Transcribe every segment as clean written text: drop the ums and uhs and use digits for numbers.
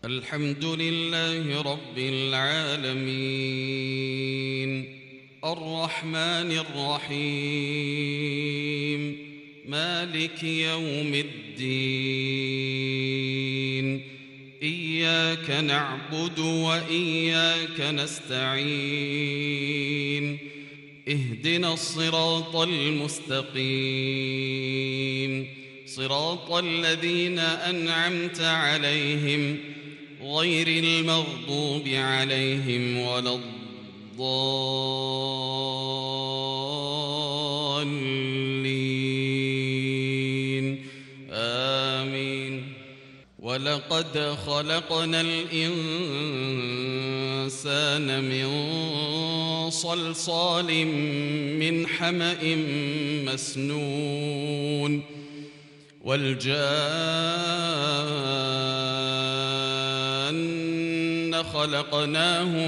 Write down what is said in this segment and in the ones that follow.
الحمد لله رب العالمين الرحمن الرحيم مالك يوم الدين إياك نعبد وإياك نستعين اهدنا الصراط المستقيم صراط الذين أنعمت عليهم غير المغضوب عليهم ولا الضالين آمين. ولقد خلقنا الإنسان من صلصال من حمأ مسنون والجان خلقناه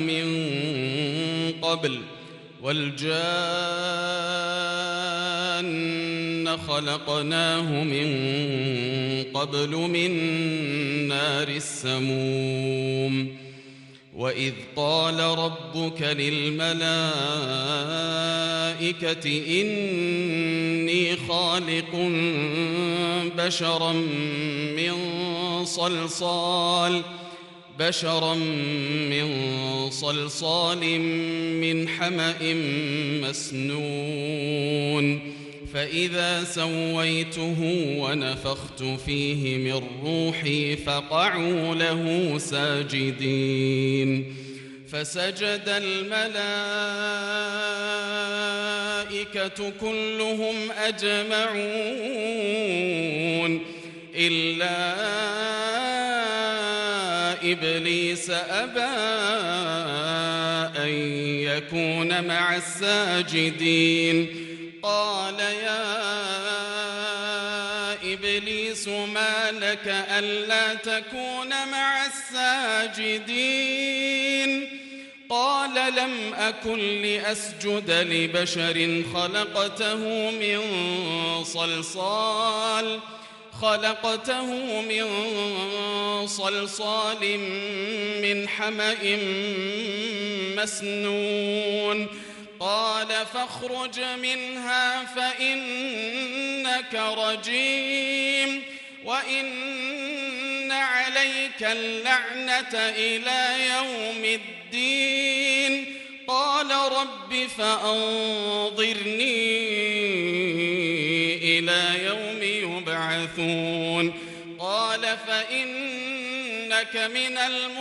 من قبل من نار السموم. وإذ قال ربك للملائكة إني خالق بشرا من صلصال من حمأ مسنون فإذا سويته ونفخت فيه من روحي فقعوا له ساجدين فسجد الملائكة كلهم أجمعون إلا إبليس أبى أن يكون مع الساجدين قال يا إبليس ما لك ألا تكون مع الساجدين قال لم أكن لأسجد لبشر خلقته من صلصال من حمأ مسنون قال فاخرج منها فإنك رجيم وإن عليك اللعنة إلى يوم الدين قال رب فأنظرني إلى يوم يبعثون قال فإنك من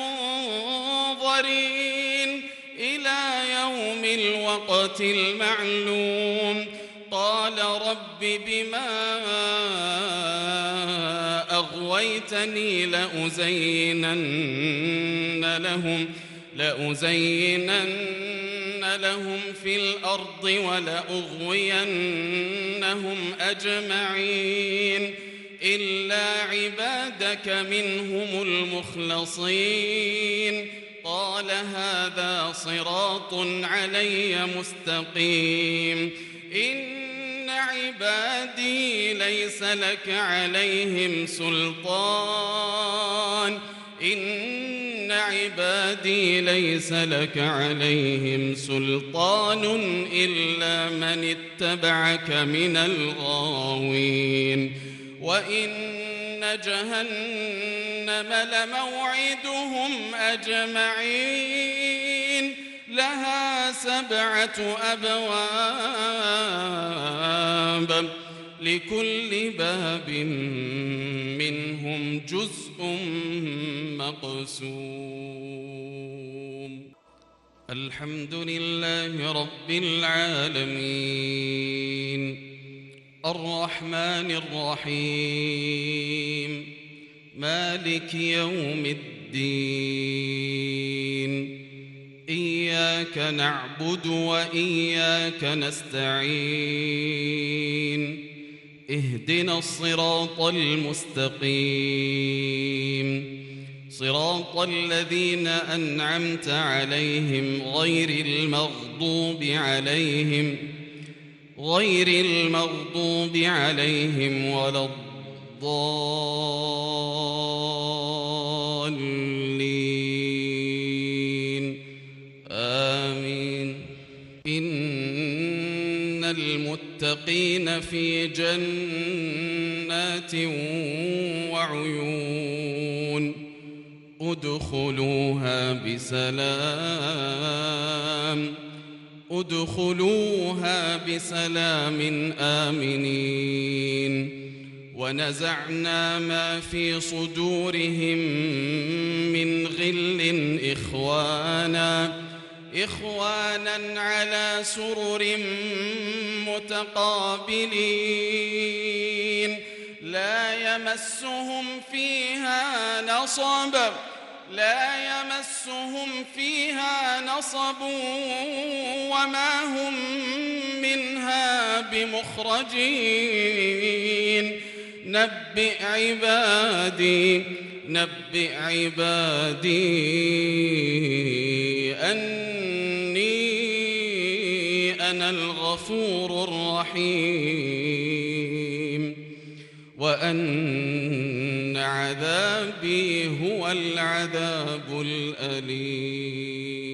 المنظرين إلى يوم الوقت المعلوم قال رب بما أغويتني لأزينن لهم في الأرض ولأغوينهم أجمعين إلا عبادك منهم المخلصين قال هذا صراط علي مستقيم إن عبادي ليس لك عليهم سلطان إلا من اتبعك من الغاوين وإن جهنم لموعدهم أجمعين لها 7 أبواب لكل باب منهم جزء مقسوم. الحمد لله رب العالمين الرحمن الرحيم مالك يوم الدين إياك نعبد وإياك نستعين اهدنا الصراط المستقيم صراط الذين أنعمت عليهم غير المغضوب عليهم ولا الضالين المتقين في جنات وعيون ادخلوها بسلام آمنين ونزعنا ما في صدورهم من غل إخوانا على سرر متقابلين لا يمسهم فيها نصب وما هم منها بمخرجين نبئ عبادي أني أنا الغفور الرحيم وأن عذابي هو العذاب الأليم.